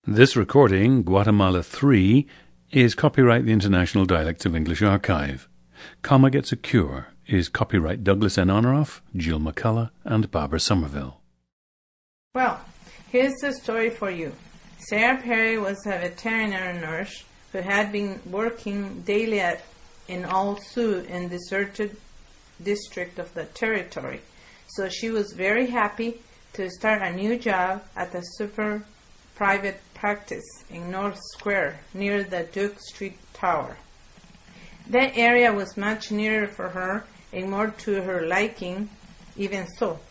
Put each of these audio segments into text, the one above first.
This recording, Guatemala 3, is copyright the International Dialects of English Archive. Comma Gets a Cure is copyright Douglas N. Honoraff, Jill McCullough, and Barbara Somerville. Well, here's the story for you. Sarah Perry was a veterinary nurse who had been working daily in Al Sioux in the deserted district of the territory. So she was very happy to start a new job at a super private practice in North Square near the Duke Street Tower. That area was much nearer for her and more to her liking, even so.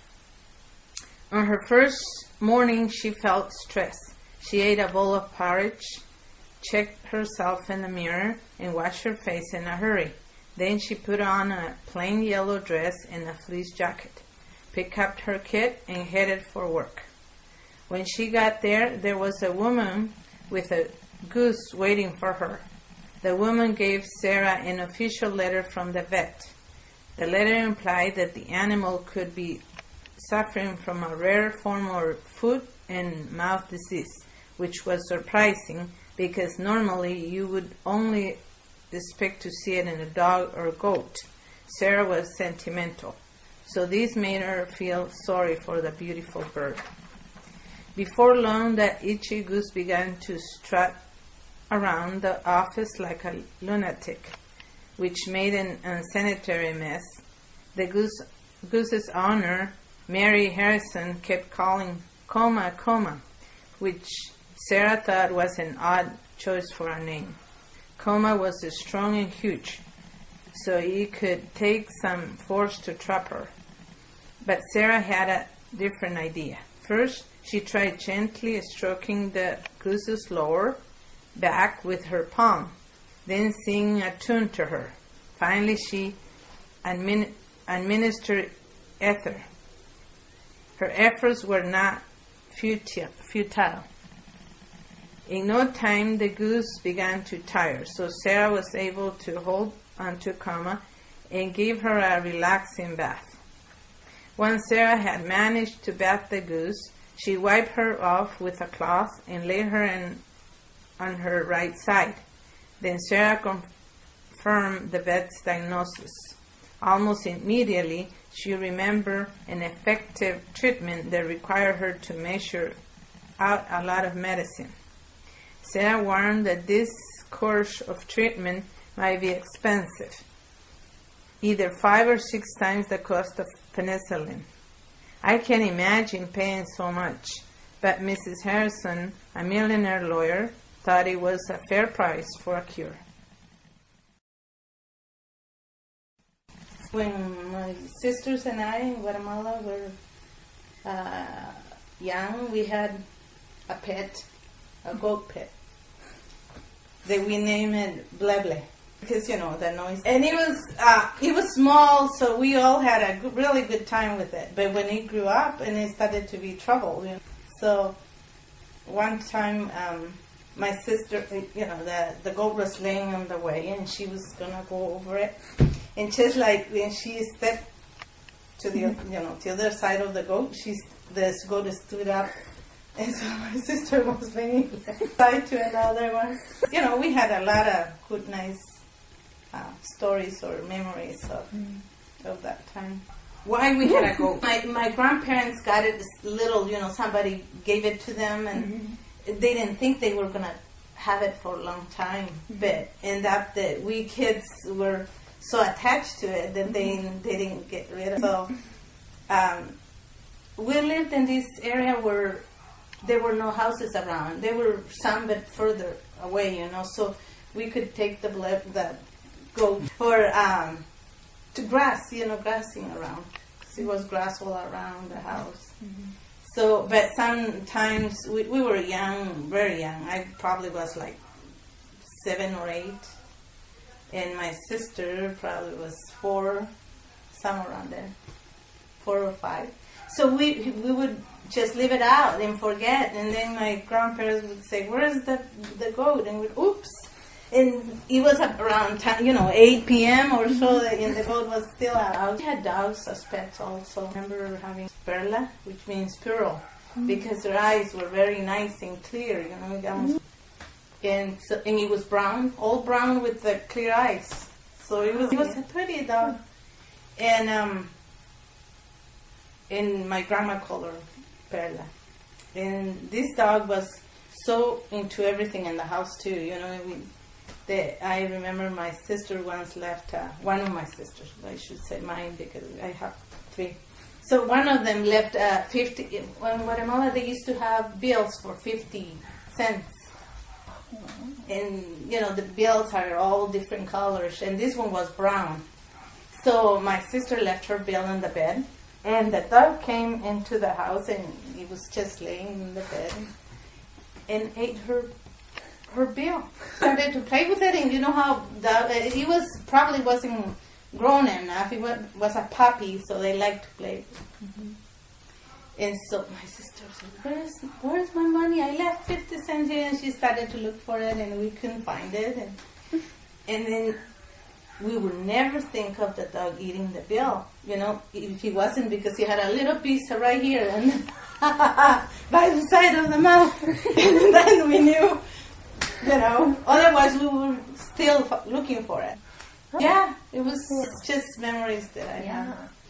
On her first morning, she felt stressed. She ate a bowl of porridge, checked herself in the mirror, and washed her face in a hurry. Then she put on a plain yellow dress and a fleece jacket, picked up her kit, and headed for work. When she got there, there was a woman with a goose waiting for her. The woman gave Sarah an official letter from the vet. The letter implied that the animal could be suffering from a rare form of foot and mouth disease, which was surprising because normally you would only expect to see it in a dog or goat. Sarah was sentimental, so this made her feel sorry for the beautiful bird. Before long, that itchy goose began to strut around the office like a lunatic, which made an unsanitary mess. The goose's owner, Mary Harrison, kept calling Coma, Coma, which Sarah thought was an odd choice for a name. Coma was strong and huge, so it could take some force to trap her. But Sarah had a different idea. First, she tried gently stroking the goose's lower back with her palm, then singing a tune to her. Finally, she administered ether. Her efforts were not futile. In no time, the goose began to tire, so Sarah was able to hold onto Coma and give her a relaxing bath. Once Sarah had managed to bath the goose, she wiped her off with a cloth and laid her on her right side. Then Sarah confirmed the vet's diagnosis. Almost immediately, she remembered an effective treatment that required her to measure out a lot of medicine. Sarah warned that this course of treatment might be expensive, either 5 or 6 times the cost of penicillin. I can't imagine paying so much, but Mrs. Harrison, a millionaire lawyer, thought it was a fair price for a cure. When my sisters and I in Guatemala were young, we had a pet, a goat pet, that we named it Bleble, because, you know, the noise. And it was small, so we all had a really good time with it. But when it grew up and it started to be trouble, you know. So one time, my sister, you know, the goat was laying on the way, and she was gonna go over it, and just like when she stepped to the, you know, the other side of the goat, this goat stood up, and so my sister was bringing side to another one. You know, we had a lot of good, nice stories or memories of that time. Why we had a goat? My grandparents got it little, you know, somebody gave it to them, and they didn't think they were going to have it for a long time. But ended up that we kids were so attached to it that they didn't get rid of it. So we lived in this area where there were no houses around. There were some, but further away, you know, so we could take the goat for to grass, you know, grassing around. So it was grass all around the house. So, but sometimes we were young, very young. I probably was like 7 or 8, and my sister probably was 4, somewhere around there, 4 or 5. So we would just leave it out and forget, and then my grandparents would say, "Where's the goat?" And we'd, oops. And it was around 8 p.m. or so, and the goat was still out. We had dogs as pets also. I remember having Perla, which means pearl. because her eyes were very nice and clear, you know. And it was brown, all brown with the clear eyes. So it was a pretty dog. And my grandma called her Perla. And this dog was so into everything in the house too, you know. I remember my sister once left, one of my sisters, I should say mine because I have 3. So one of them left 50, in Guatemala they used to have bills for 50 cents. And, you know, the bills are all different colors, and this one was brown. So my sister left her bill in the bed, and the dog came into the house, and he was just laying in the bed and ate her bill. Started to play with it, and you know how he probably wasn't grown enough. He was a puppy, so they liked to play. And so my sister said, where's my money? I left 50 cents here. And she started to look for it, and we couldn't find it. And then we would never think of the dog eating the bill, you know, if he wasn't, because he had a little piece right here and by the side of the mouth. And then we knew, you know, otherwise we were still looking for it. Yeah, it was just memories that I have.